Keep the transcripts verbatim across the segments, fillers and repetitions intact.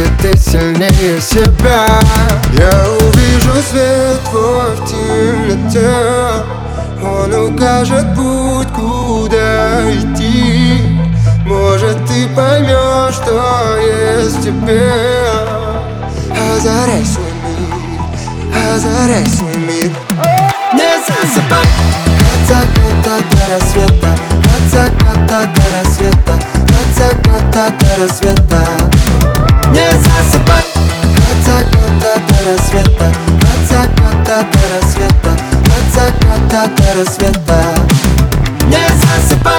где ты сильнее себя. Я увижу свет твой в темноте, он укажет путь, куда идти. Может, ты поймешь, что есть в тебе. Озаряй свой мир, озаряй свой мир. Не засыпай от заката до рассвета, от заката до рассвета, от заката до рассвета. Не засыпай от заката до рассвета, от заката до рассвета, от заката до рассвета. Не засыпай.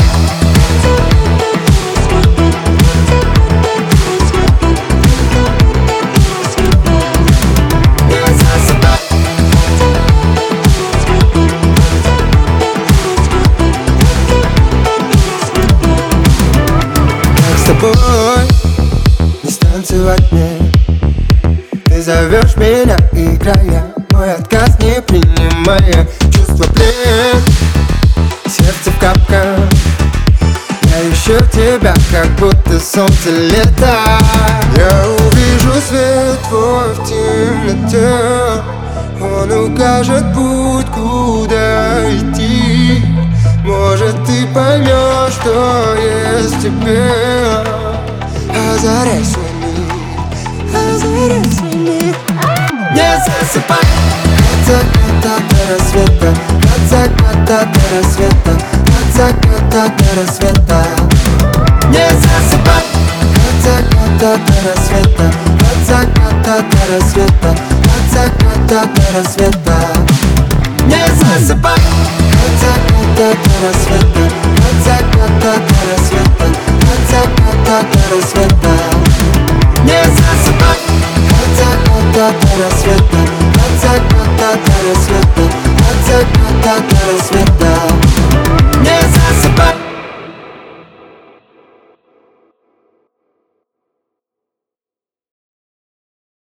С тобой не станцевать мне. Ты зовешь меня, играя, мой отказ не принимая. Чувство плен, сердце в капкан. Я ищу тебя, как будто солнце лето. Я увижу свет твой в темноте, он укажет путь, куда идти. Может, ты поймешь, что есть в тебе. Озаряй свой мир, озаряй свой мир. Не засыпай от заката до рассвета, от заката до рассвета, от заката до рассвета. Не засыпай от заката до рассвета, от заката до рассвета, от заката до рассвета. Не засыпай от заката до рассвета, от заката до рассвета, от заката до рассвета. Не засыпай от заката до рассвета, от заката до рассвета, от заката до рассвета. Не засыпай.